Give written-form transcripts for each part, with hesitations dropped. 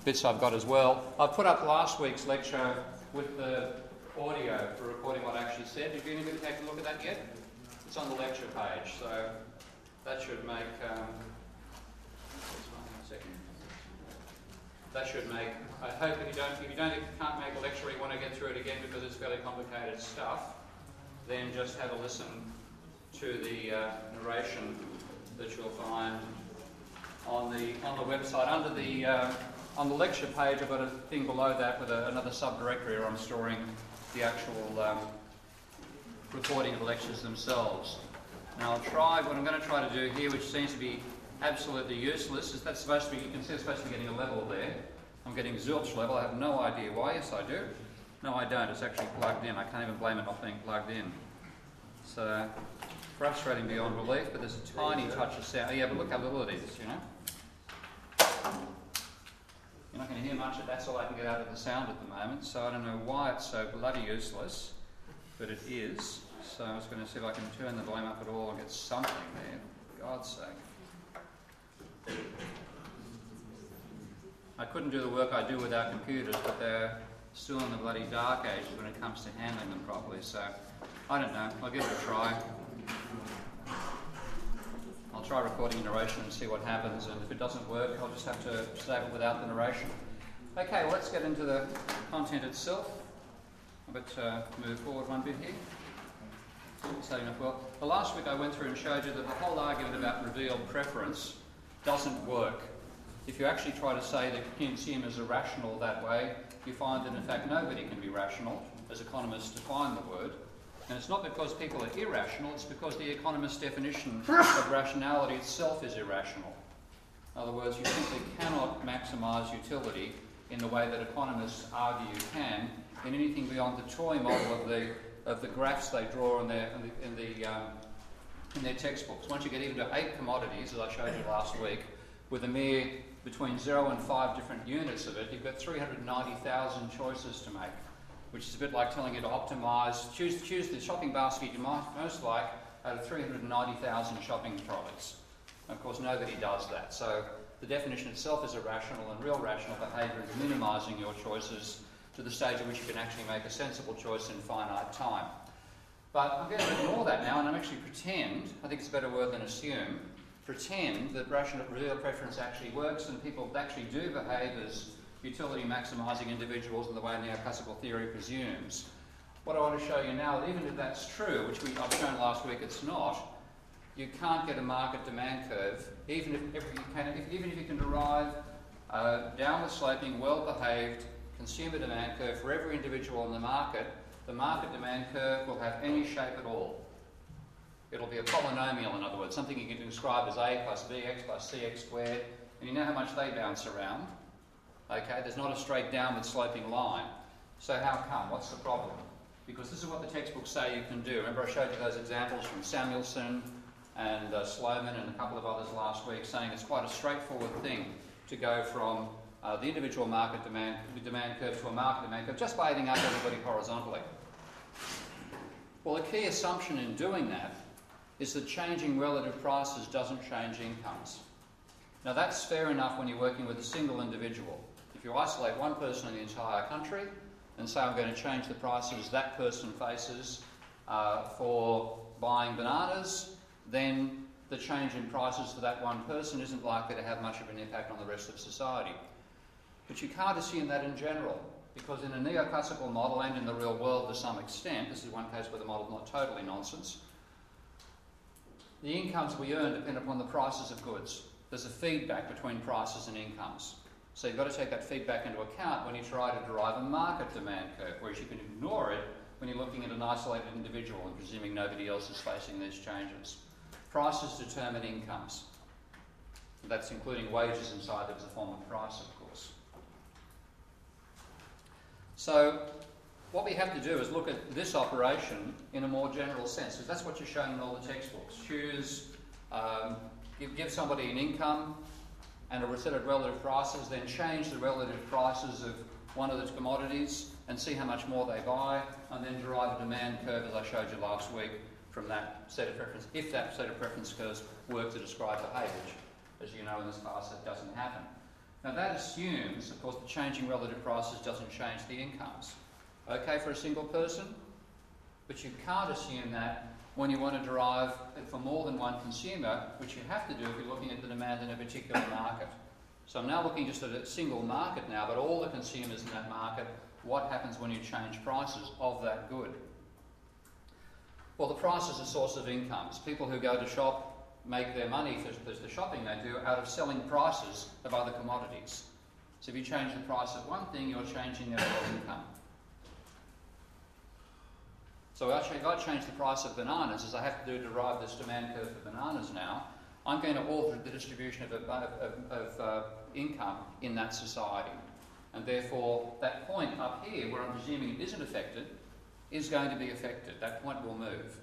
bits I've got as well. I put up last week's lecture with the audio for recording what I actually said. Have you anybody taken a look at that yet? It's on the lecture page, so that should make... that should make... I hope if you can't make a lecture or you want to get through it again because it's fairly complicated stuff, then just have a listen to the narration that you'll find on the website. Under the on the lecture page, I've got a thing below that with another subdirectory where I'm storing the actual recording of the lectures themselves. Now what I'm going to try to do here, which seems to be absolutely useless, is that's supposed to be, you can see it's supposed to be getting a level there. I'm getting zilch level. I have no idea why. Yes, I do. No, I don't. It's actually plugged in. I can't even blame it not being plugged in. So, frustrating beyond belief, but there's a tiny touch of sound. Yeah, but look how little it is, you know. You're not going to hear much of that's all I can get out of the sound at the moment, so I don't know why it's so bloody useless, but it is. So I was going to see if I can turn the volume up at all and get something there, for God's sake. I couldn't do the work I do without computers, but they're still in the bloody dark ages when it comes to handling them properly, so I don't know. I'll give it a try. I'll try recording a narration and see what happens, and if it doesn't work, I'll just have to save it without the narration. Okay, well, let's get into the content itself. I better move forward one bit here. Well, the last week I went through and showed you that the whole argument about revealed preference doesn't work. If you actually try to say that consumers are rational that way, you find that in fact nobody can be rational, as economists define the word. And it's not because people are irrational, it's because the economist's definition of rationality itself is irrational. In other words, you simply cannot maximise utility in the way that economists argue you can in anything beyond the toy model of the graphs they draw in their textbooks. Once you get even to 8 commodities, as I showed you last week, with a mere between 0 and 5 different units of it, you've got 390,000 choices to make, which is a bit like telling you to optimise, choose the shopping basket you might most like out of 390,000 shopping trolleys. Of course, nobody does that. So the definition itself is irrational, and real rational behaviour is minimising your choices to the stage at which you can actually make a sensible choice in finite time. But I'm going to ignore that now, and I'm actually pretend, I think it's a better word than assume, pretend that real preference actually works and people actually do behave as utility maximising individuals in the way neoclassical theory presumes. What I want to show you now, even if that's true, which I've shown last week it's not, you can't get a market demand curve, even if you can derive a downward sloping, well-behaved consumer demand curve for every individual in the market demand curve will have any shape at all. It'll be a polynomial, in other words, something you can describe as a plus bx plus cx squared, and you know how much they bounce around. Okay, there's not a straight downward sloping line. So how come? What's the problem? Because this is what the textbooks say you can do. Remember I showed you those examples from Samuelson and Sloman and a couple of others last week saying it's quite a straightforward thing to go from the individual market demand curve to a market demand curve just by adding up everybody horizontally. Well, the key assumption in doing that is that changing relative prices doesn't change incomes. Now that's fair enough when you're working with a single individual. If you isolate one person in the entire country and say I'm going to change the prices that person faces for buying bananas, then the change in prices for that one person isn't likely to have much of an impact on the rest of society. But you can't assume that in general, because in a neoclassical model and in the real world to some extent, this is one case where the model is not totally nonsense, the incomes we earn depend upon the prices of goods. There's a feedback between prices and incomes. So you've got to take that feedback into account when you try to derive a market demand curve, whereas you can ignore it when you're looking at an isolated individual and presuming nobody else is facing these changes. Prices determine incomes. That's including wages inside them as a form of price, of course. So what we have to do is look at this operation in a more general sense, because that's what you're showing in all the textbooks. Choose, give somebody an income and a set of relative prices, then change the relative prices of one of the commodities and see how much more they buy, and then derive a demand curve, as I showed you last week, from that set of preference, if that set of preference curves work to describe behaviour, which, as you know in this class, it doesn't happen. Now that assumes, of course, the changing relative prices doesn't change the incomes. Okay for a single person, but you can't assume that when you want to derive it for more than one consumer, which you have to do if you're looking at the demand in a particular market. So I'm now looking just at a single market now, but all the consumers in that market, what happens when you change prices of that good? Well, the price is a source of incomes. People who go to shop make their money for the shopping they do out of selling prices of other commodities. So if you change the price of one thing, you're changing their real income. So if I change the price of bananas, as I have to do to derive this demand curve for bananas now, I'm going to alter the distribution of income in that society. And therefore, that point up here, where I'm presuming it isn't affected, is going to be affected. That point will move.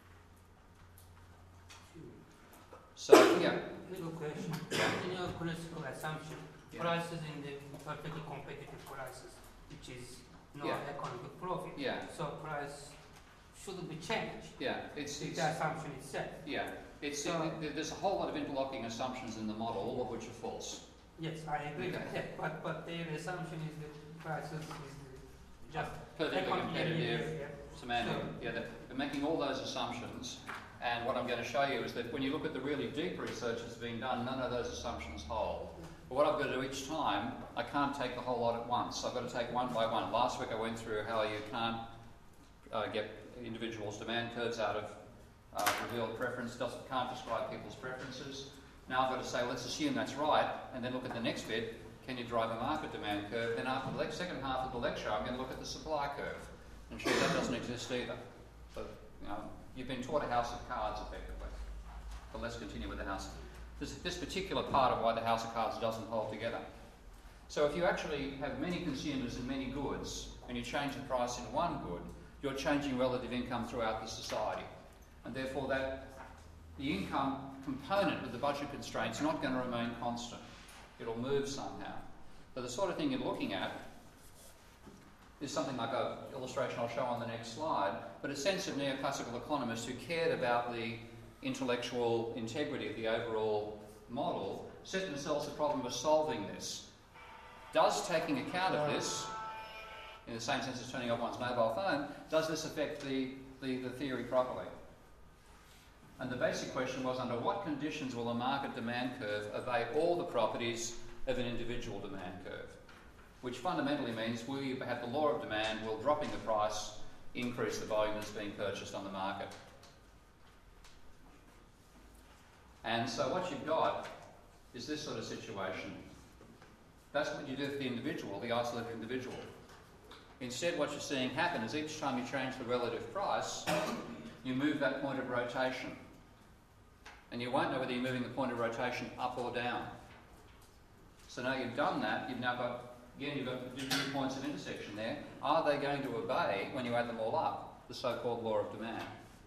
So, yeah. Little question. In your classical assumption, prices in the perfectly competitive prices, which is no economic profit. Yeah. So price shouldn't be changed. Yeah. It's the assumption is set. Yeah. There's a whole lot of interlocking assumptions in the model, all of which are false. Yes, I agree with that. But their assumption is that prices is just perfectly competitive. Semantic. Sure. Yeah, they're making all those assumptions. And what I'm going to show you is that when you look at the really deep research that's being done, none of those assumptions hold. But what I've got to do each time, I can't take the whole lot at once. I've got to take one by one. Last week I went through how you can't get individuals' demand curves out of revealed preference, can't describe people's preferences. Now I've got to say, let's assume that's right, and then look at the next bit. Can you drive a market demand curve? Then after the second half of the lecture, I'm going to look at the supply curve and show that doesn't exist either. So, you've been taught a house of cards, effectively. But let's continue with the house. This particular part of why the house of cards doesn't hold together. So if you actually have many consumers and many goods, and you change the price in one good, you're changing relative income throughout the society. And therefore the income component of the budget constraint is not going to remain constant. It'll move somehow. So the sort of thing you're looking at is something like an illustration I'll show on the next slide, but a sense of neoclassical economists who cared about the intellectual integrity of the overall model set themselves the problem of solving this. Does taking account of this, in the same sense as turning off one's mobile phone, does this affect the theory properly? And the basic question was, under what conditions will a market demand curve obey all the properties of an individual demand curve? Which fundamentally means we have the law of demand, will dropping the price increase the volume that's being purchased on the market. And so what you've got is this sort of situation. That's what you do for the individual, the isolated individual. Instead, what you're seeing happen is each time you change the relative price, you move that point of rotation. And you won't know whether you're moving the point of rotation up or down. So now you've done that, you've now got, again, you've got 2 points of intersection there. Are they going to obey, when you add them all up, the so-called law of demand?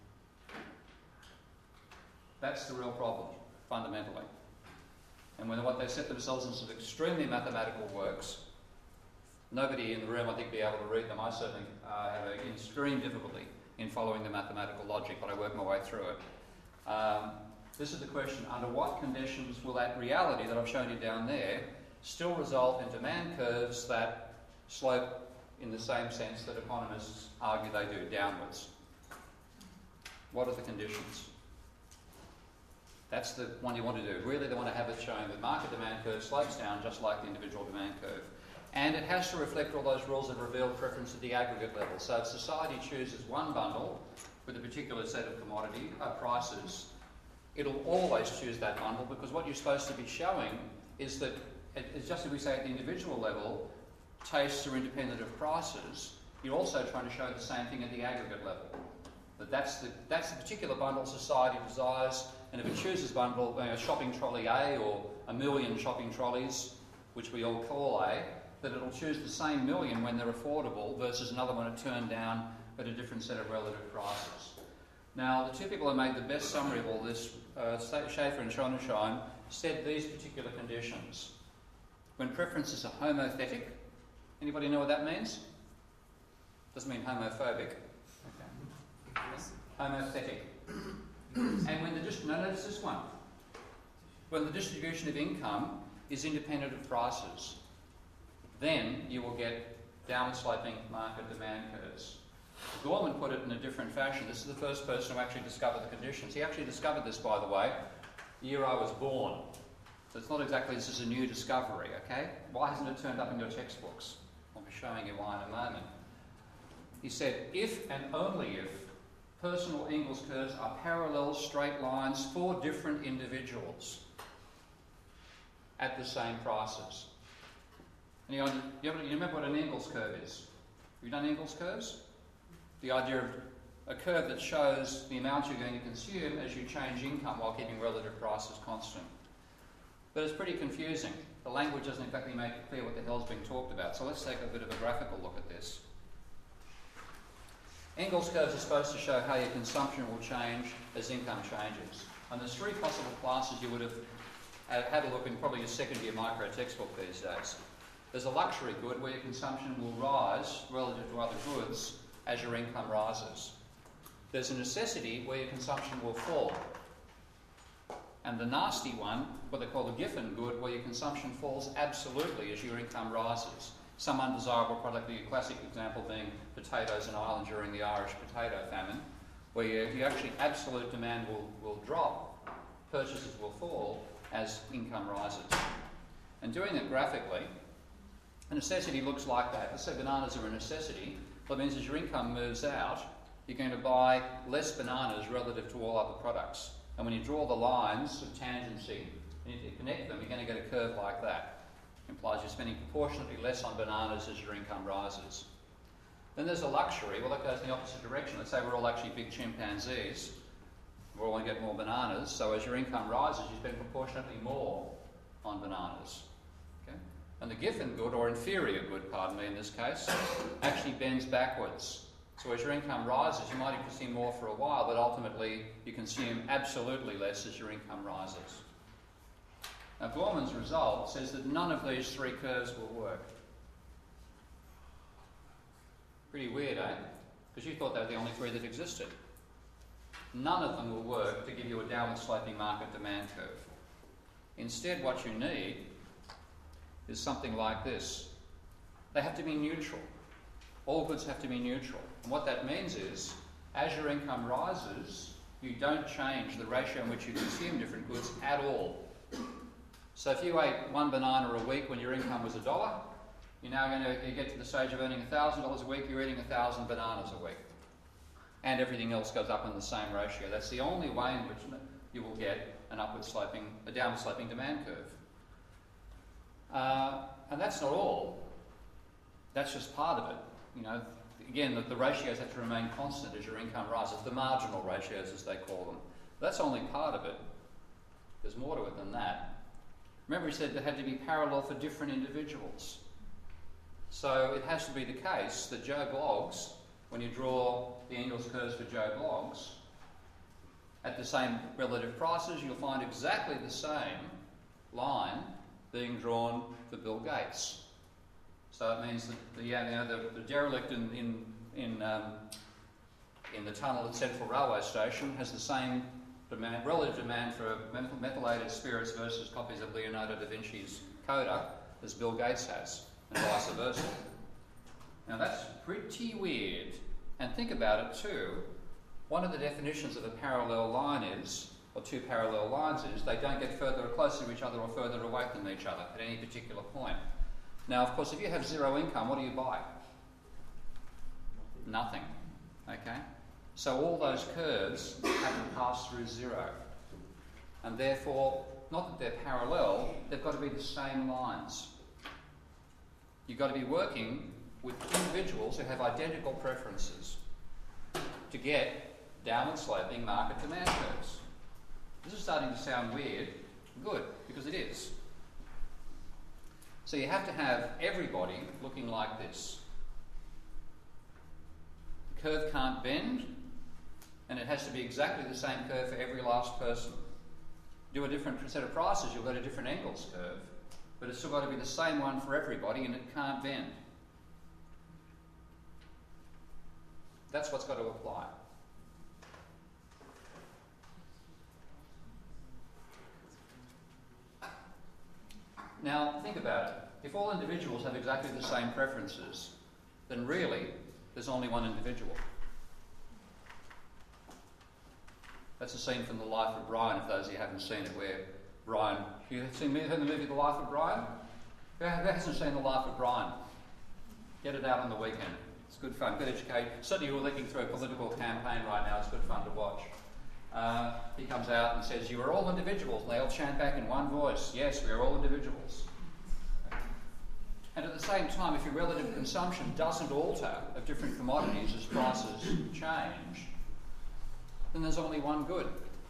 That's the real problem, fundamentally. And when what they set themselves in some extremely mathematical works, nobody in the room, I think, will be able to read them. I certainly have an extreme difficulty in following the mathematical logic, but I work my way through it. This is the question, under what conditions will that reality that I've shown you down there still result in demand curves that slope in the same sense that economists argue they do, downwards? What are the conditions? That's the one you want to do. Really, they want to have it showing that market demand curve slopes down just like the individual demand curve. And it has to reflect all those rules of revealed preference at the aggregate level. So if society chooses one bundle with a particular set of commodity prices, it'll always choose that bundle, because what you're supposed to be showing is that, it's just as we say at the individual level, tastes are independent of prices, you're also trying to show the same thing at the aggregate level. That's the particular bundle society desires, and if it chooses bundle, shopping trolley A or a million shopping trolleys, which we all call A, that it'll choose the same million when they're affordable versus another one to turn down at a different set of relative prices. Now, the two people who made the best summary of all this, Schaefer and Schonensheim, said these particular conditions. When preferences are homothetic, anybody know what that means? Doesn't mean homophobic. Okay. Homothetic. And when notice this one. When the distribution of income is independent of prices. Then you will get downward sloping market demand curves. Gorman put it in a different fashion. This is the first person who actually discovered the conditions. He actually discovered this, by the way, the year I was born. So it's not exactly this is a new discovery, okay? Why hasn't it turned up in your textbooks? I'll be showing you why in a moment. He said, if and only if personal Ingles curves are parallel straight lines for different individuals at the same prices. And you remember what an Ingles curve is? Have you done Ingles curves? The idea of a curve that shows the amount you're going to consume as you change income while keeping relative prices constant. But it's pretty confusing. The language doesn't exactly make it clear what the hell's being talked about. So let's take a bit of a graphical look at this. Ingles curves are supposed to show how your consumption will change as income changes. And there's three possible classes you would have had a look in probably your second year micro textbook these days. There's a luxury good where your consumption will rise relative to other goods as your income rises. There's a necessity where your consumption will fall. And the nasty one, what they call the Giffen good, where your consumption falls absolutely as your income rises. Some undesirable product, the classic example being potatoes in Ireland during the Irish potato famine, where you actually absolute demand will drop, purchases will fall as income rises. And doing it graphically, a necessity looks like that. Let's say bananas are a necessity. That means as your income moves out, you're going to buy less bananas relative to all other products. And when you draw the lines of tangency and you connect them, you're going to get a curve like that. It implies you're spending proportionately less on bananas as your income rises. Then there's a luxury. Well, that goes in the opposite direction. Let's say we're all actually big chimpanzees. We're all going to get more bananas. So as your income rises, you spend proportionately more on bananas. Okay? And the Giffen good, or inferior good, pardon me in this case, actually bends backwards. So as your income rises, you might consume more for a while, but ultimately you consume absolutely less as your income rises. Now Gorman's result says that none of these three curves will work. Pretty weird, eh? Because you thought they were the only three that existed. None of them will work to give you a downward sloping market demand curve. Instead, what you need is something like this. They have to be neutral. All goods have to be neutral. And what that means is, as your income rises, you don't change the ratio in which you consume different goods at all. So if you ate one banana a week when your income was $1, you're now going to get to the stage of earning $1,000 a week, you're eating 1,000 bananas a week. And everything else goes up in the same ratio. That's the only way in which you will get a downward sloping demand curve. And that's not all. That's just part of it. You know, again, the ratios have to remain constant as your income rises, the marginal ratios as they call them. That's only part of it. There's more to it than that. Remember, he said they had to be parallel for different individuals. So it has to be the case that Joe Bloggs, when you draw the Ingles curves for Joe Bloggs, at the same relative prices, you'll find exactly the same line being drawn for Bill Gates. So it means that the derelict in the tunnel at Central Railway Station has the same relative demand for methylated spirits versus copies of Leonardo da Vinci's Coda as Bill Gates has, and vice versa. Now that's pretty weird. And think about it too. One of the definitions of a parallel line is, or two parallel lines is, they don't get further or closer to each other or further away from each other at any particular point. Now, of course, if you have zero income, what do you buy? Nothing. Okay? So all those curves have to pass through zero. And therefore, not that they're parallel, they've got to be the same lines. You've got to be working with individuals who have identical preferences to get downward sloping market demand curves. This is starting to sound weird. Good, because it is. So you have to have everybody looking like this. The curve can't bend, and it has to be exactly the same curve for every last person. Do a different set of prices, you'll get a different Ingles curve, but it's still got to be the same one for everybody, and it can't bend. That's what's got to apply. Now, think about it. If all individuals have exactly the same preferences, then really, there's only one individual. That's a scene from The Life of Brian, if those of you haven't seen it, where Brian... You heard the movie The Life of Brian? Who hasn't seen The Life of Brian? Get it out on the weekend. It's good fun, good education. Certainly you're looking through a political campaign right now, it's good fun to watch. He comes out and says, "You are all individuals." And they all chant back in one voice, "Yes, we are all individuals." And at the same time, if your relative consumption doesn't alter of different commodities as prices change, then there's only one good.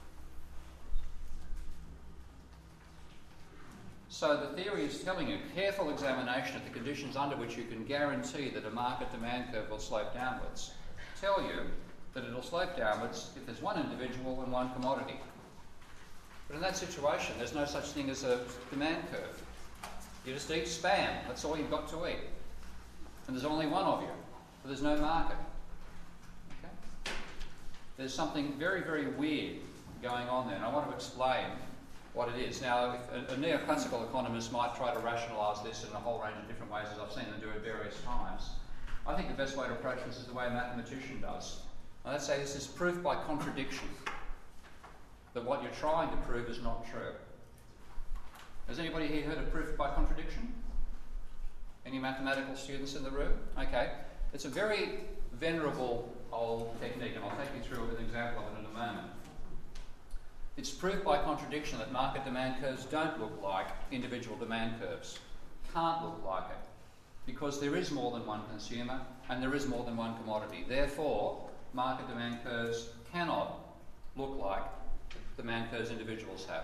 So the theory is telling you, careful examination of the conditions under which you can guarantee that a market demand curve will slope downwards, tell you that it'll slope downwards if there's one individual and one commodity. But in that situation, there's no such thing as a demand curve. You just eat spam, that's all you've got to eat. And there's only one of you, so there's no market. Okay? There's something very, very weird going on there, and I want to explain what it is. Now, a neoclassical economist might try to rationalise this in a whole range of different ways, as I've seen them do at various times. I think the best way to approach this is the way a mathematician does. Now, let's say this is proof by contradiction, that what you're trying to prove is not true. Has anybody here heard of proof by contradiction? Any mathematical students in the room? Okay. It's a very venerable old technique, and I'll take you through an example of it in a moment. It's proof by contradiction that market demand curves don't look like individual demand curves. Can't look like it. Because there is more than one consumer and there is more than one commodity. Therefore, market demand curves cannot look like the demand curves individuals have.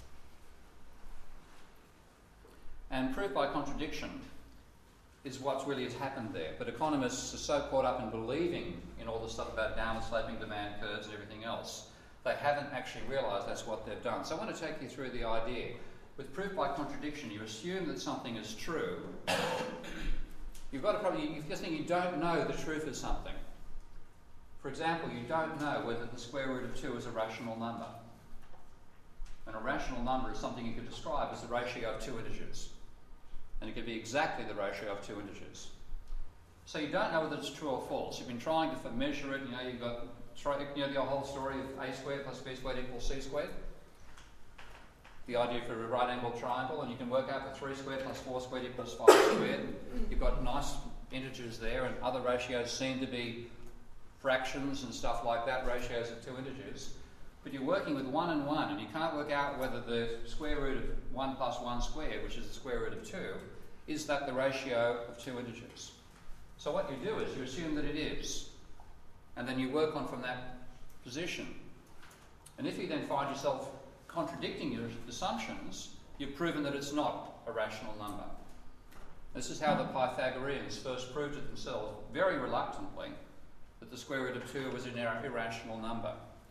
And proof by contradiction is what's really has happened there. But economists are so caught up in believing in all the stuff about downward sloping demand curves and everything else, they haven't actually realised that's what they've done. So I want to take you through the idea. With proof by contradiction, you assume that something is true. You just think you don't know the truth of something. For example, you don't know whether the square root of 2 is a rational number. And a rational number is something you could describe as the ratio of two integers. And it could be exactly the ratio of two integers. So you don't know whether it's true or false. You've been trying to measure it. You've got the whole story of a squared plus b squared equals c squared. The idea for a right-angled triangle, and you can work out that 3 squared plus 4 squared equals 5 squared. You've got nice integers there, and other ratios seem to be fractions and stuff like that, ratios of two integers. But you're working with 1 and 1, and you can't work out whether the square root of 1 plus 1 squared, which is the square root of 2, is that the ratio of two integers. So what you do is you assume that it is, and then you work on from that position. And if you then find yourself contradicting your assumptions, you've proven that it's not a rational number. This is how the Pythagoreans first proved to themselves, very reluctantly, that the square root of 2 was an irrational number.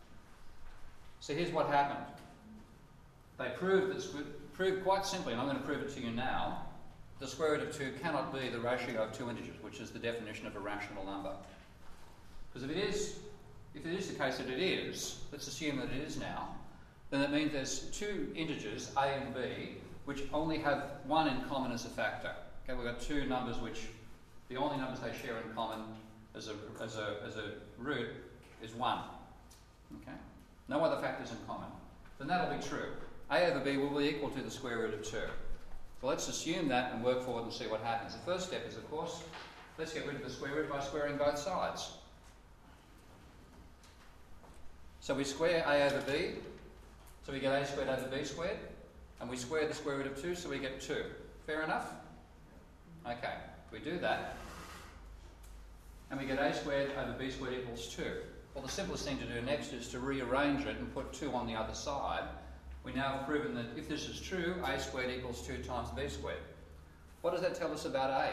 So here's what happened. They proved quite simply, and I'm going to prove it to you now, the square root of 2 cannot be the ratio of two integers, which is the definition of a rational number. Because if it is the case that it is, let's assume that it is now, then that means there's two integers, a and b, which only have one in common as a factor. Okay, we've got two numbers which the only numbers they share in common as a root is 1. Okay? No other factors in common. Then that'll be true. A over b will be equal to the square root of 2. So let's assume that and work forward and see what happens. The first step is, of course, let's get rid of the square root by squaring both sides. So we square a over b, so we get a squared over b squared, and we square the square root of 2, so we get 2. Fair enough? Okay, we do that, and we get a squared over b squared equals 2. Well, the simplest thing to do next is to rearrange it and put 2 on the other side. We now have proven that if this is true, a squared equals 2 times b squared. What does that tell us about a?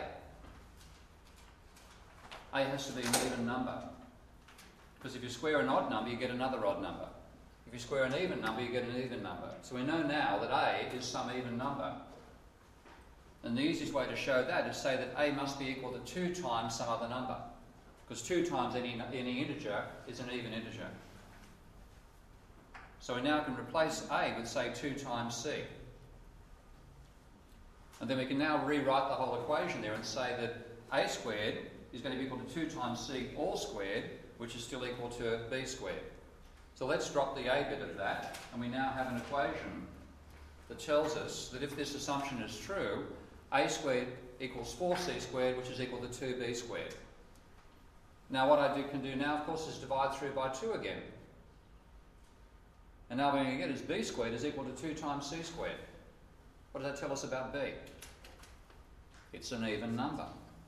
A has to be an even number. Because if you square an odd number, you get another odd number. If you square an even number, you get an even number. So we know now that a is some even number. And the easiest way to show that is say that a must be equal to 2 times some other number. Because 2 times any integer is an even integer. So we now can replace a with, say, 2 times c. And then we can now rewrite the whole equation there and say that a squared is going to be equal to 2 times c all squared, which is still equal to b squared. So let's drop the a bit of that, and we now have an equation that tells us that if this assumption is true, a squared equals 4c squared, which is equal to 2b squared. Now what I can do now, of course, is divide through by 2 again. And now what we're going to get is b squared is equal to 2 times c squared. What does that tell us about b? It's an even number.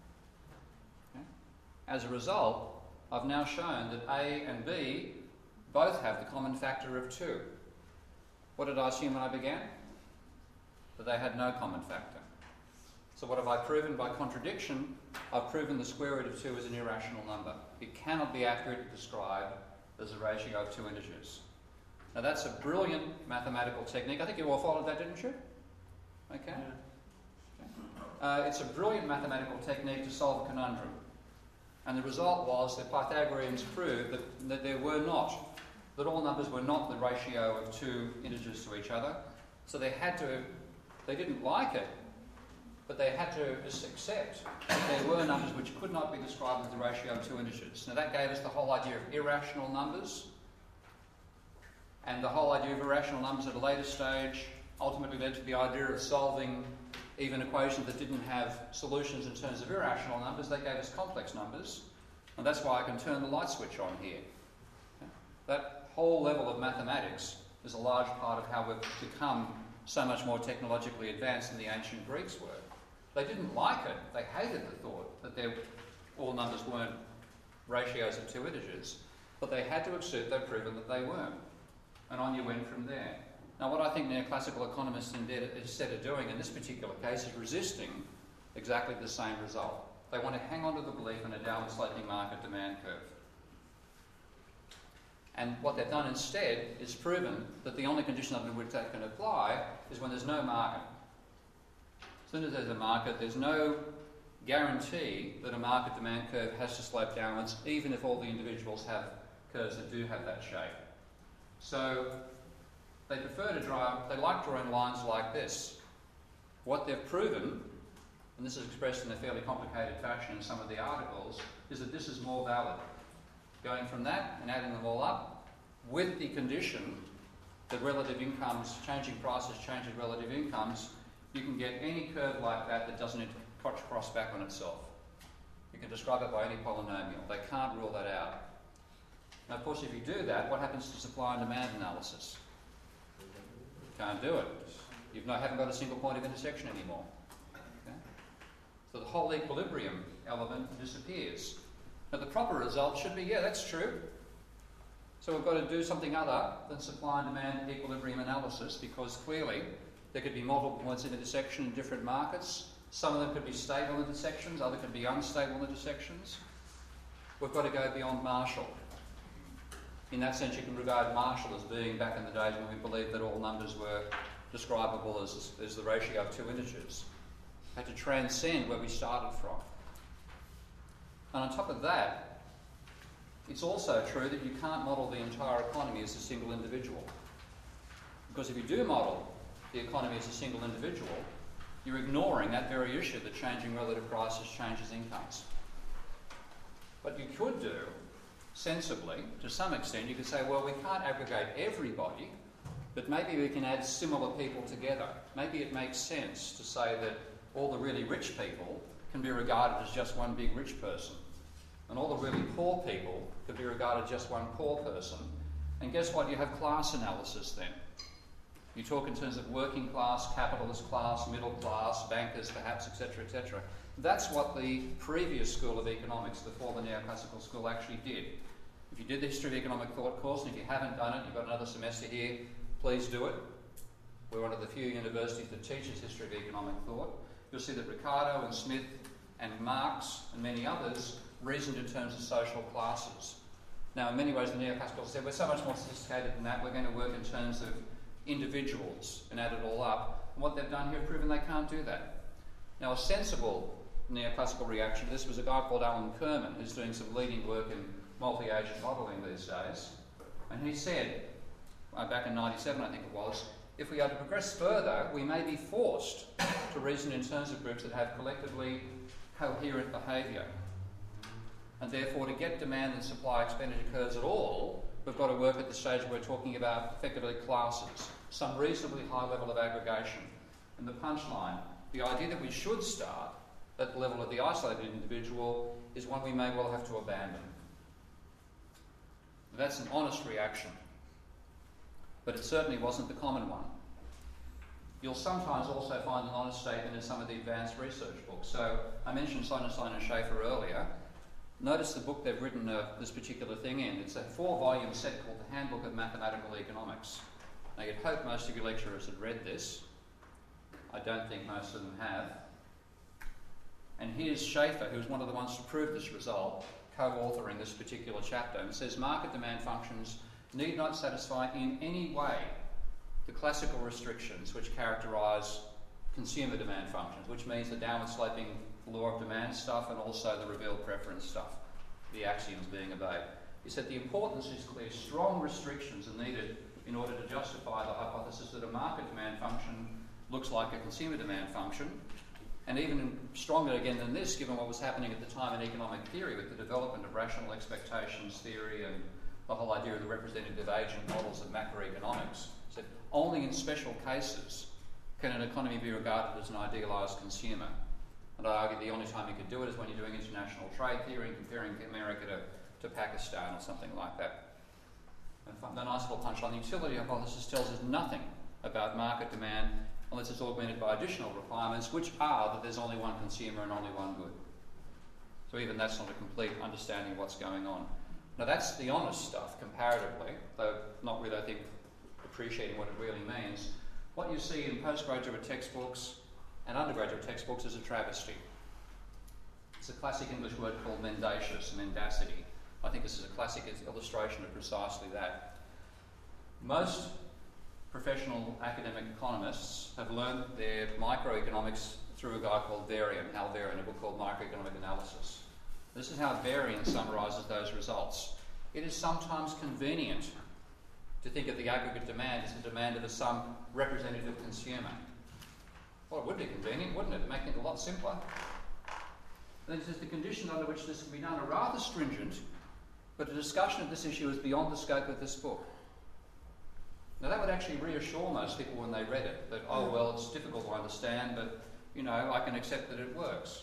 Okay? As a result, I've now shown that a and b both have the common factor of 2. What did I assume when I began? That they had no common factor. So what have I proven by contradiction? I've proven the square root of 2 is an irrational number. It cannot be accurately described as a ratio of 2 integers. Now that's a brilliant mathematical technique. I think you all followed that, didn't you? Okay? Yeah. Okay. It's a brilliant mathematical technique to solve a conundrum. And the result was that Pythagoreans proved that there were not, that all numbers were not the ratio of 2 integers to each other. So they didn't like it, but they had to just accept that there were numbers which could not be described as the ratio of 2 integers. Now that gave us the whole idea of irrational numbers, and the whole idea of irrational numbers at a later stage ultimately led to the idea of solving even equations that didn't have solutions in terms of irrational numbers. They gave us complex numbers, and that's why I can turn the light switch on here. That whole level of mathematics is a large part of how we've become so much more technologically advanced than the ancient Greeks were. They didn't like it. They hated the thought that all numbers weren't ratios of 2 integers, but they had to accept they'd proven that they weren't. And on you went from there. Now what I think neoclassical economists instead of doing in this particular case is resisting exactly the same result. They want to hang on to the belief in a downward sloping market demand curve. And what they've done instead is proven that the only condition under which that can apply is when there's no market. As soon as there's a market, there's no guarantee that a market demand curve has to slope downwards, even if all the individuals have curves that do have that shape. So they like drawing lines like this. What they've proven, and this is expressed in a fairly complicated fashion in some of the articles, is that this is more valid. Going from that and adding them all up, with the condition that relative incomes, changing prices, changing relative incomes, you can get any curve like that that doesn't cross back on itself. You can describe it by any polynomial. They can't rule that out. Now, of course, if you do that, what happens to supply and demand analysis? Can't do it. You haven't got a single point of intersection anymore. Okay? So the whole equilibrium element disappears. Now, the proper result should be, yeah, that's true. So we've got to do something other than supply and demand equilibrium analysis, because clearly there could be multiple points of intersection in different markets. Some of them could be stable intersections, others could be unstable intersections. We've got to go beyond Marshall. In that sense, you can regard Marshall as being back in the days when we believed that all numbers were describable as the ratio of 2 integers. We had to transcend where we started from. And on top of that, it's also true that you can't model the entire economy as a single individual. Because if you do model the economy as a single individual, you're ignoring that very issue that changing relative prices changes incomes. What you could do, sensibly, to some extent, you could say, well, we can't aggregate everybody, but maybe we can add similar people together. Maybe it makes sense to say that all the really rich people can be regarded as just one big rich person, and all the really poor people could be regarded as just one poor person. And guess what? You have class analysis then. You talk in terms of working class, capitalist class, middle class, bankers perhaps, etc., etc. That's what the previous school of economics, before the neoclassical school, actually did. If you did the History of Economic Thought course, and if you haven't done it, you've got another semester here, please do it. We're one of the few universities that teaches History of Economic Thought. You'll see that Ricardo and Smith and Marx and many others reasoned in terms of social classes. Now, in many ways, the neoclassical said, we're so much more sophisticated than that, we're going to work in terms of individuals and add it all up. And what they've done here is proven they can't do that. Now, a sensible neoclassical reaction to this was a guy called Alan Kerman, who's doing some leading work in multi-agent modelling these days. And he said, back in '97 I think it was, if we are to progress further, we may be forced to reason in terms of groups that have collectively coherent behaviour. And therefore, to get demand and supply expenditure curves at all, we've got to work at the stage where we're talking about effectively classes, some reasonably high level of aggregation. And the punchline, the idea that we should start at the level of the isolated individual is one we may well have to abandon. That's an honest reaction, but it certainly wasn't the common one. You'll sometimes also find an honest statement in some of the advanced research books. So I mentioned Sonnenschein and Schaefer earlier. Notice the book they've written this particular thing in. It's a 4-volume set called The Handbook of Mathematical Economics. Now you'd hope most of your lecturers had read this. I don't think most of them have. And here's Schaefer, who's one of the ones to prove this result, co-authoring this particular chapter, and says market demand functions need not satisfy in any way the classical restrictions which characterise consumer demand functions, which means the downward sloping law of demand stuff and also the revealed preference stuff, the axioms being obeyed. He said the importance is clear. Strong restrictions are needed in order to justify the hypothesis that a market demand function looks like a consumer demand function. And even stronger again than this, given what was happening at the time in economic theory with the development of rational expectations theory and the whole idea of the representative agent models of macroeconomics, said only in special cases can an economy be regarded as an idealised consumer. And I argue the only time you could do it is when you're doing international trade theory and comparing America to Pakistan or something like that. And the nice little punchline, the utility hypothesis tells us nothing about market demand unless it's augmented by additional requirements, which are that there's only one consumer and only one good. So even that's not a complete understanding of what's going on. Now that's the honest stuff, comparatively, though not really, I think, appreciating what it really means. What you see in postgraduate textbooks and undergraduate textbooks is a travesty. It's a classic English word called mendacious, mendacity. I think this is a classic illustration of precisely that. Most professional academic economists have learned their microeconomics through a guy called Varian, Hal Varian, a book called Microeconomic Analysis. This is how Varian summarises those results. It is sometimes convenient to think of the aggregate demand as the demand of some representative consumer. Well, it would be convenient, wouldn't it? It'd make it a lot simpler. Then it says the conditions under which this can be done are rather stringent, but a discussion of this issue is beyond the scope of this book. Now that would actually reassure most people when they read it, that, oh well, it's difficult to understand, but, you know, I can accept that it works.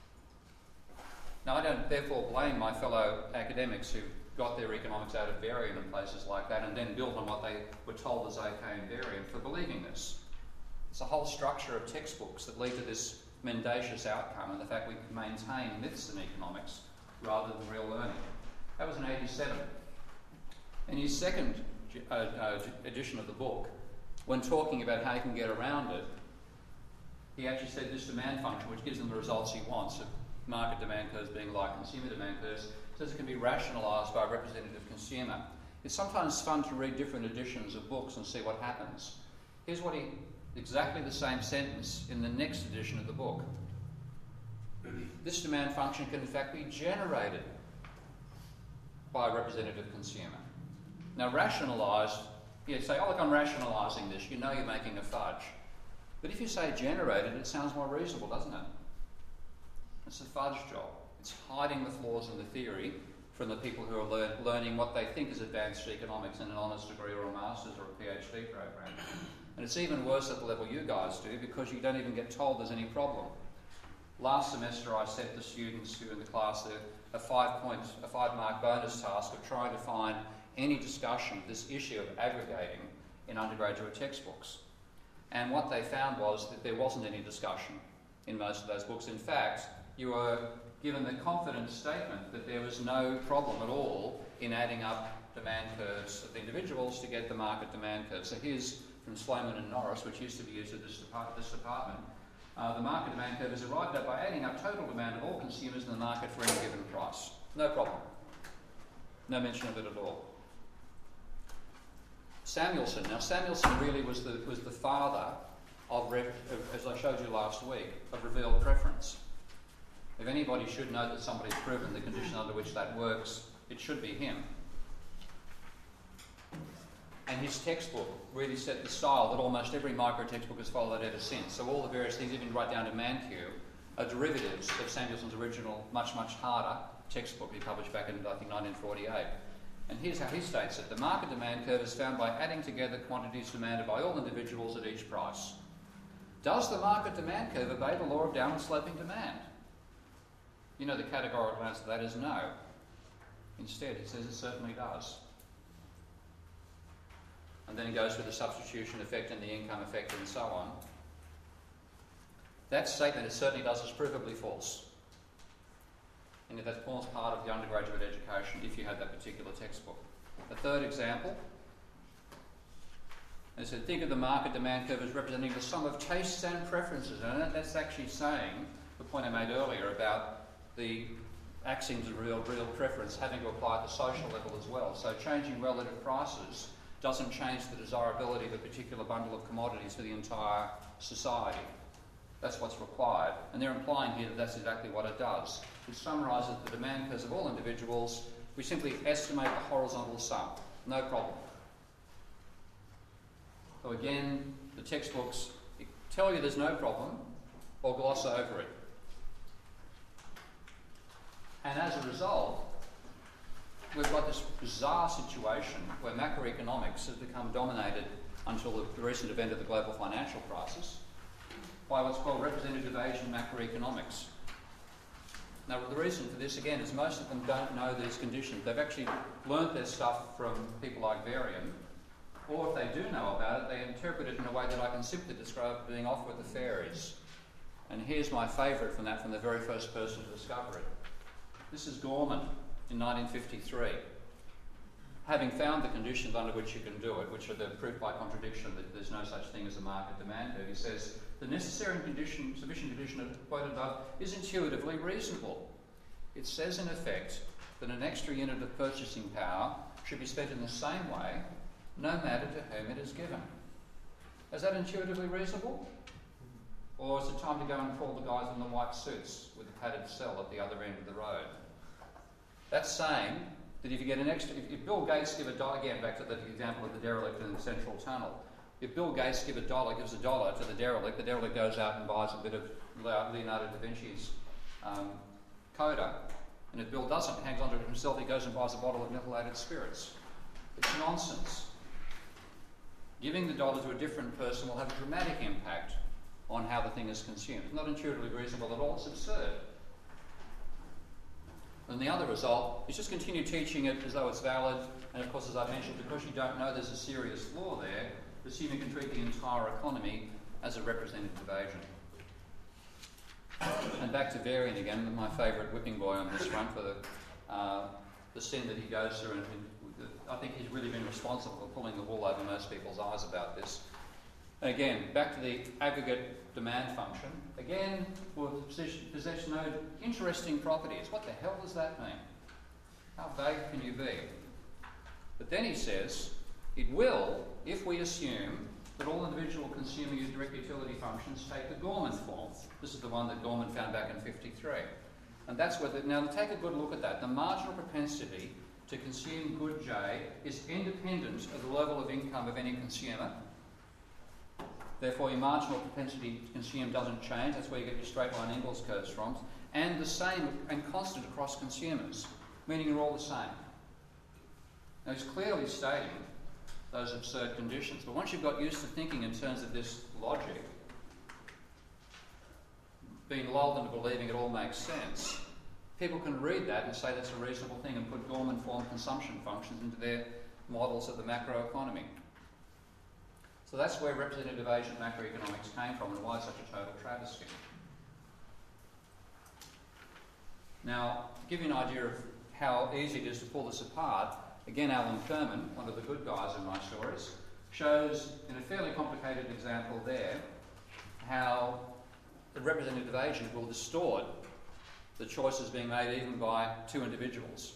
Now I don't therefore blame my fellow academics who got their economics out of Varian and places like that and then built on what they were told as okay in Varian for believing this. It's a whole structure of textbooks that lead to this mendacious outcome and the fact we can maintain myths in economics rather than real learning. That was in 87. In his second edition of the book, when talking about how you can get around it, he actually said this demand function, which gives them the results he wants of market demand curves being like consumer demand curves, says it can be rationalised by a representative consumer. It's sometimes fun to read different editions of books and see what happens. Here's what exactly the same sentence in the next edition of the book. This demand function can in fact be generated by a representative consumer. Now rationalised, you say, oh look, I'm rationalising this, you know you're making a fudge. But if you say generated, it sounds more reasonable, doesn't it? It's a fudge job. It's hiding the flaws in the theory from the people who are learning what they think is advanced economics in an honours degree or a master's or a PhD program. And it's even worse at the level you guys do because you don't even get told there's any problem. Last semester I sent the students who in the class a 5-mark bonus task of trying to find any discussion of this issue of aggregating in undergraduate textbooks. And what they found was that there wasn't any discussion in most of those books. In fact, you were given the confident statement that there was no problem at all in adding up demand curves of individuals to get the market demand curve. So here's from Sloman and Norris, which used to be used at this department. The market demand curve is arrived at by adding up total demand of all consumers in the market for any given price. No problem. No mention of it at all. Samuelson. Now Samuelson really was the father of, as I showed you last week, of revealed preference. If anybody should know that somebody's proven the condition under which that works, it should be him. And his textbook really set the style that almost every micro textbook has followed ever since. So all the various things, even right down to Mankiw, are derivatives of Samuelson's original, much, much harder textbook he published back in, I think, 1948. And here's how he states it. The market demand curve is found by adding together quantities demanded by all individuals at each price. Does the market demand curve obey the law of downward sloping demand? You know the categorical answer to that is no. Instead, he says it certainly does. And then he goes through the substitution effect and the income effect and so on. That statement, it certainly does, is provably false. And that forms part of the undergraduate education if you had that particular textbook. A third example, they said, think of the market demand curve as representing the sum of tastes and preferences. And that's actually saying the point I made earlier about the axioms of real preference having to apply at the social level as well. So changing relative prices doesn't change the desirability of a particular bundle of commodities for the entire society. That's what's required. And they're implying here that that's exactly what it does. It summarises the demand curves of all individuals. We simply estimate the horizontal sum. No problem. So again, the textbooks tell you there's no problem or gloss over it. And as a result, we've got this bizarre situation where macroeconomics has become dominated until the recent event of the global financial crisis by what's called representative Asian macroeconomics. Now, the reason for this, again, is most of them don't know these conditions. They've actually learnt their stuff from people like Varian, or if they do know about it, they interpret it in a way that I can simply describe as being off with the fairies. And here's my favourite from that, from the very first person to discover it. This is Gorman in 1953. Having found the conditions under which you can do it, which are the proof by contradiction that there's no such thing as a market demand curve, he says, the necessary and sufficient condition quoted above is intuitively reasonable. It says, in effect, that an extra unit of purchasing power should be spent in the same way, no matter to whom it is given. Is that intuitively reasonable? Or is it time to go and call the guys in the white suits with the padded cell at the other end of the road? That's saying that if you get an extra, if Bill Gates give $1, again back to the example of the derelict in the Central Tunnel, if Bill Gates gives $1 to the derelict goes out and buys a bit of Leonardo da Vinci's Coda, and if Bill doesn't, hangs on to it himself, he goes and buys a bottle of methylated spirits. It's nonsense. Giving the dollar to a different person will have a dramatic impact on how the thing is consumed. It's not intuitively reasonable at all, it's absurd. And the other result is just continue teaching it as though it's valid, and of course, as I mentioned, because you don't know there's a serious flaw there, assume you can treat the entire economy as a representative agent. And back to Varian again, my favourite whipping boy on this front for the sin that he goes through, and I think he's really been responsible for pulling the wool over most people's eyes about this. And again, back to the aggregate demand function. Again, will possess no interesting properties. What the hell does that mean? How vague can you be? But then he says, it will, if we assume that all individual consumer direct utility functions take the Gorman form. This is the one that Gorman found back in 53. And that's where, now take a good look at that. The marginal propensity to consume good J is independent of the level of income of any consumer. Therefore, your marginal propensity to consume doesn't change. That's where you get your straight line Engels curves from. And the same and constant across consumers, meaning you're all the same. Now, he's clearly stating those absurd conditions. But once you've got used to thinking in terms of this logic, being lulled into believing it all makes sense, people can read that and say that's a reasonable thing and put Gorman form consumption functions into their models of the macroeconomy. So that's where representative agent macroeconomics came from and why it's such a total travesty. Now, to give you an idea of how easy it is to pull this apart, again, Alan Kerman, one of the good guys in my stories, shows in a fairly complicated example there how the representative agent will distort the choices being made even by two individuals.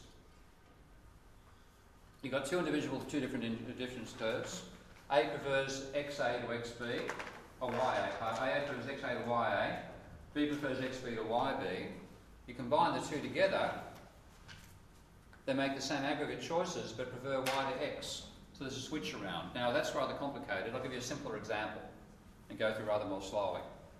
You've got two individuals with two different curves. A prefers XA to XB, or YA. A prefers XA to YA, B prefers XB to YB. You combine the two together, they make the same aggregate choices but prefer Y to X. So there's a switch around. Now that's rather complicated. I'll give you a simpler example and go through rather more slowly.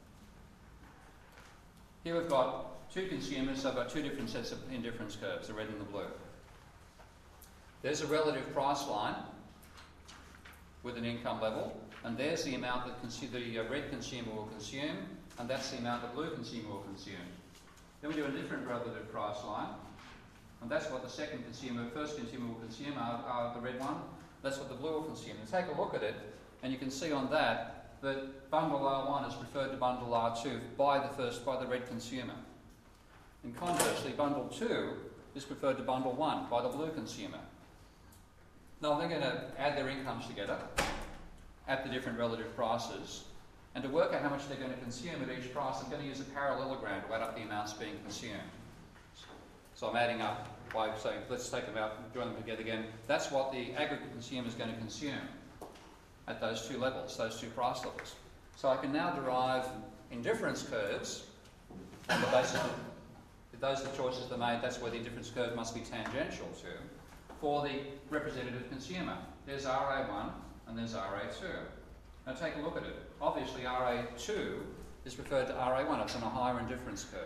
Here we've got two consumers, so I've got two different sets of indifference curves, the red and the blue. There's a relative price line with an income level, and there's the amount that the red consumer will consume, and that's the amount the blue consumer will consume. Then we do a different relative price line, and that's what the first consumer will consume, the red one. That's what the blue will consume. And take a look at it, and you can see on that bundle R1 is preferred to bundle R2 by the red consumer. And conversely, bundle 2 is preferred to bundle 1 by the blue consumer. Now they're going to add their incomes together at the different relative prices, and to work out how much they're going to consume at each price, I'm going to use a parallelogram to add up the amounts being consumed. So I'm adding up by saying, let's take them out, join them together again. That's what the aggregate consumer is going to consume at those two levels, those two price levels. So I can now derive indifference curves on the basis of, if those are the choices they made, that's where the indifference curve must be tangential to, for the representative consumer. There's RA1 and there's RA2. Now take a look at it. Obviously RA2 is preferred to RA1, it's on a higher indifference curve.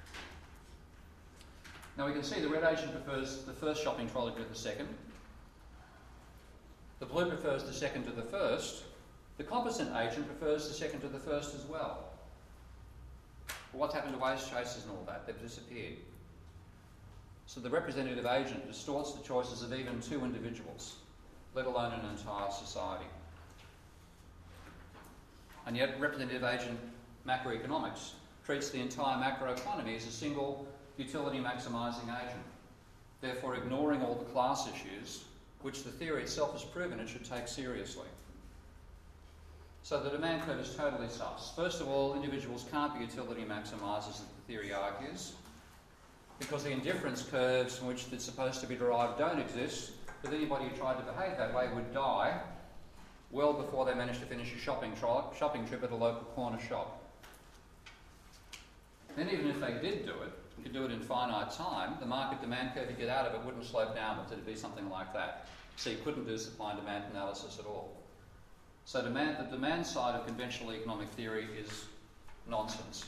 Now we can see the red agent prefers the first shopping trolley to the second. The blue prefers the second to the first. The composite agent prefers the second to the first as well. But what's happened to waste chasers and all that? They've disappeared. So the representative agent distorts the choices of even two individuals, let alone an entire society. And yet representative agent macroeconomics treats the entire macroeconomy as a single utility maximising agent, therefore ignoring all the class issues which the theory itself has proven it should take seriously. So the demand curve is totally sus. First of all, individuals can't be utility maximisers, as the theory argues, because the indifference curves from which it's supposed to be derived don't exist, but anybody who tried to behave that way would die well before they managed to finish a shopping trip at a local corner shop. Then even if they did do it, could do it in finite time, the market demand curve you get out of it wouldn't slope downwards, it'd be something like that. So you couldn't do supply and demand analysis at all. So the demand side of conventional economic theory is nonsense.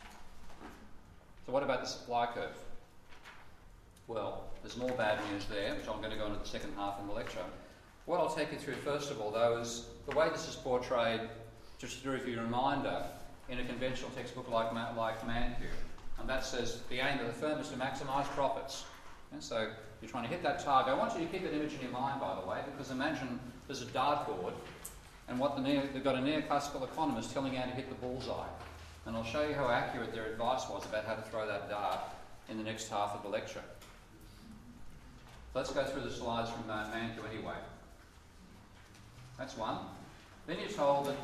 So what about the supply curve? Well, there's more bad news there, which I'm going to go into the second half of the lecture. What I'll take you through first of all, though, is the way this is portrayed, just to give you a reminder, in a conventional textbook like Mankiw. And that says the aim of the firm is to maximise profits. And so you're trying to hit that target. I want you to keep that image in your mind, by the way, because imagine there's a dartboard, and they've got a neoclassical economist telling you how to hit the bullseye. And I'll show you how accurate their advice was about how to throw that dart in the next half of the lecture. Let's go through the slides from Mankiw anyway. That's one. Then you're told that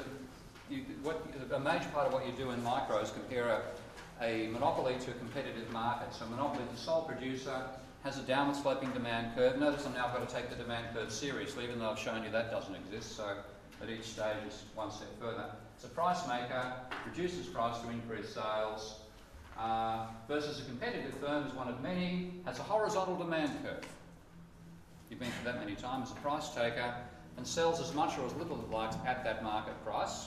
a major part of what you do in micro is compare a monopoly to a competitive market. So monopoly, the sole producer, has a downward sloping demand curve. Notice I'm now got to take the demand curve seriously, even though I've shown you that doesn't exist, so at each stage is one step further. It's a price maker, reduces price to increase sales, versus a competitive firm is one of many, has a horizontal demand curve. You've been through that many times, a price taker, and sells as much or as little as it likes at that market price.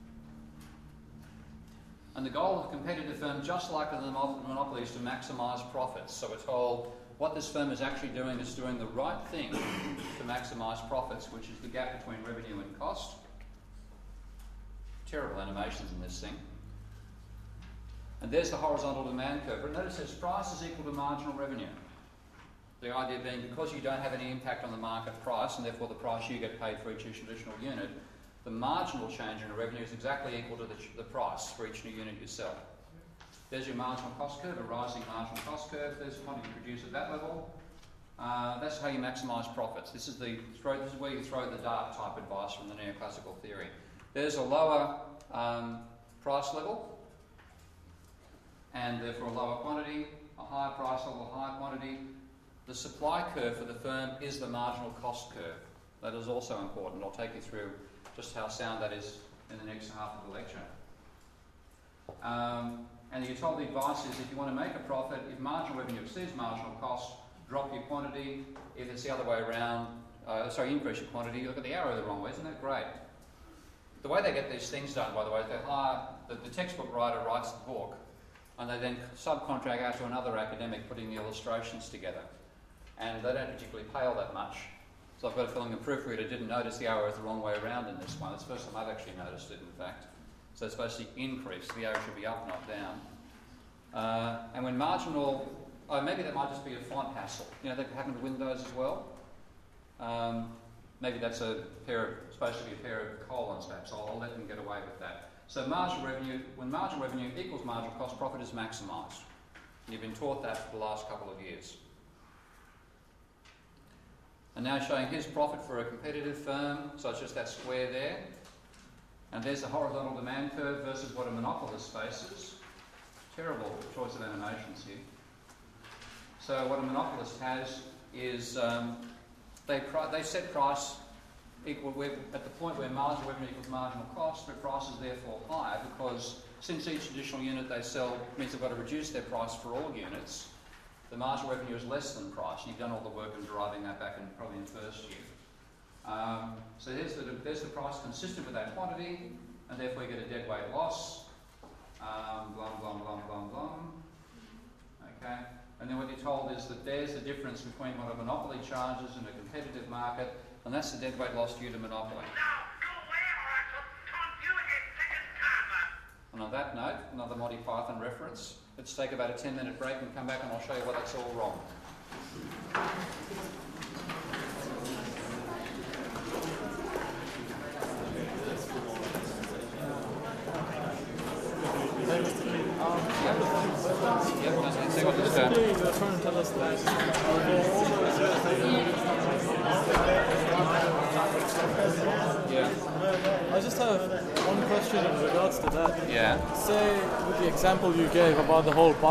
And the goal of the competitive firm, just like the monopoly, is to maximise profits. So we're told what this firm is actually doing is doing the right thing to maximise profits, which is the gap between revenue and cost. Terrible animations in this thing. And there's the horizontal demand curve. But notice it says price is equal to marginal revenue. The idea being because you don't have any impact on the market price, and therefore the price you get paid for each additional unit, the marginal change in revenue is exactly equal to the price for each new unit you sell. There's your marginal cost curve, a rising marginal cost curve. There's quantity produced at that level. That's how you maximise profits. This is where you throw the dart type advice from the neoclassical theory. There's a lower price level, and therefore a lower quantity, a higher price level, a higher quantity. The supply curve for the firm is the marginal cost curve. That is also important. I'll take you through just how sound that is in the next half of the lecture. And you're told the advice is if you want to make a profit, if marginal revenue exceeds marginal cost, drop your quantity. If it's the other way around, increase your quantity, you look at the arrow the wrong way. Isn't that great? The way they get these things done, by the way, they hire the textbook writer writes the book, and they then subcontract out to another academic putting the illustrations together. And they don't particularly pay all that much. So I've got a feeling the proofreader didn't notice the arrow is the wrong way around in this one. It's the first time I've actually noticed it, in fact. So it's supposed to increase. The arrow should be up, not down. And when marginal, maybe that might just be a font hassle. You know, that could happen to Windows as well. Maybe that's supposed to be a pair of colons, perhaps. I'll let them get away with that. So marginal revenue, when marginal revenue equals marginal cost, profit is maximised. You've been taught that for the last couple of years. And now showing his profit for a competitive firm, so it's just that square there. And there's the horizontal demand curve versus what a monopolist faces. Terrible choice of animations here. So what a monopolist has is they set price equal at the point where marginal revenue equals marginal cost, their price is therefore higher because since each additional unit they sell means they've got to reduce their price for all units. The marginal revenue is less than price. You've done all the work in deriving that back probably in first year. So there's the price consistent with that quantity, and therefore you get a dead weight loss. Okay, and then what you're told is that there's the difference between what a monopoly charges in a competitive market, and that's the dead weight loss due to monopoly. And on that note, another Monty Python reference. Let's take about a 10-minute break and come back and I'll show you why that's all wrong. I just have one question in regards to that. Yeah. Say, with the example you gave about the whole